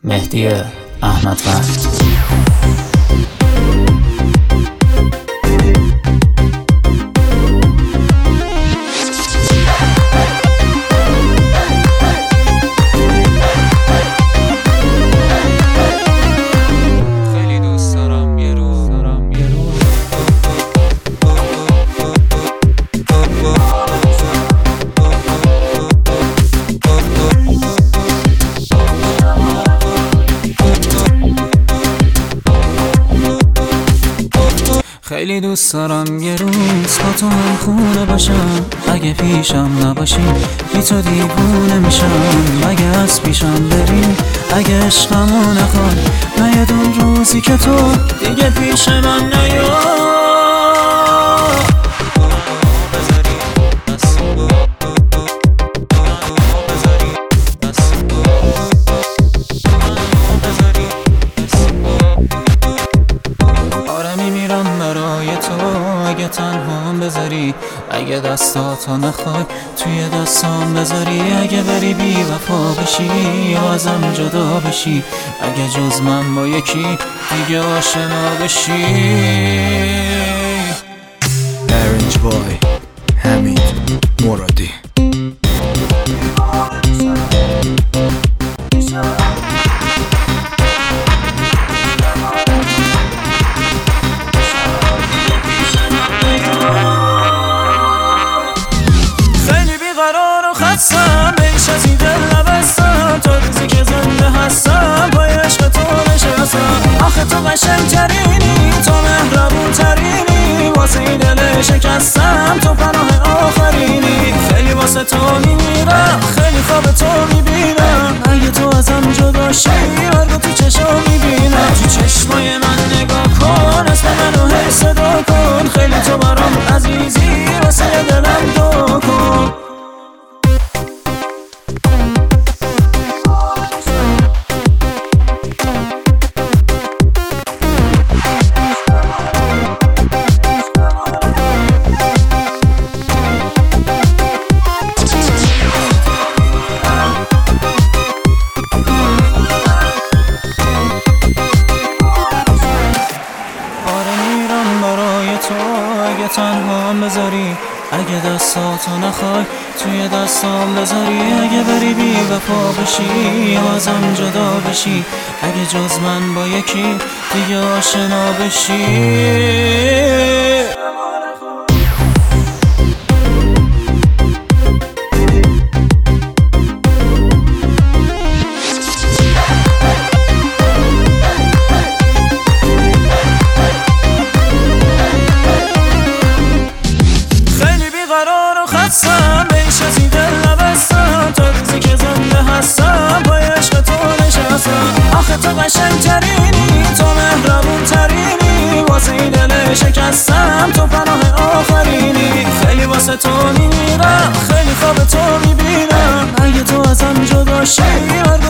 مهدی احمدوند. خیلی دوست دارم یه روز با تو هم خونه باشم، اگه پیشم نباشی بی تو دیوونه میشم. اگه از پیشم بری، اگه عشقمو نخوای، نیاد اون روزی که تو دیگه پیش من نیای. اگه تنهام بذاری، اگه دستاتو نخوای توی دستام بذاری، اگه بری بی وفا بشی یا ازم جدا بشی، اگه جز من با یکی دیگه آشنا بشی. نارنج بای حمید مرادی. بیش از این دل نبستم، تا روزی که زنده هستم پای عشق تو نشستم. آخه تو قشنگ ترینی، تو مهربون ترینی، واسه این دل شکستم تو پناه آخرینی. خیلی واسه تو میمیرم، خیلی خواب تو میبینم، اگه تو ازم جدا شی مرگ تو چشم میبینم. تو چشمای من نگاه کن، اسم منو هی صدا کن، خیلی تو برام عزیزی، واسه دلم دو کن. اگه تنهام بذاری، اگه دستاتو نخوای توی دستام بذاری، اگه بری بی وفا بشی یا ازم جدا بشی، اگه جز من با یکی دیگه آشنا بشی. بیش از این دل نبستم، تا روزی که زنده هستم پای عشق تو نشستم. آخه تو قشنگ ترینی، تو مهربون ترینی، واسه این دل شکستم تو پناه آخرینی. خیلی واسه تو میمیرم، خیلی خواب تو میبینم، اگه تو ازم جدا شی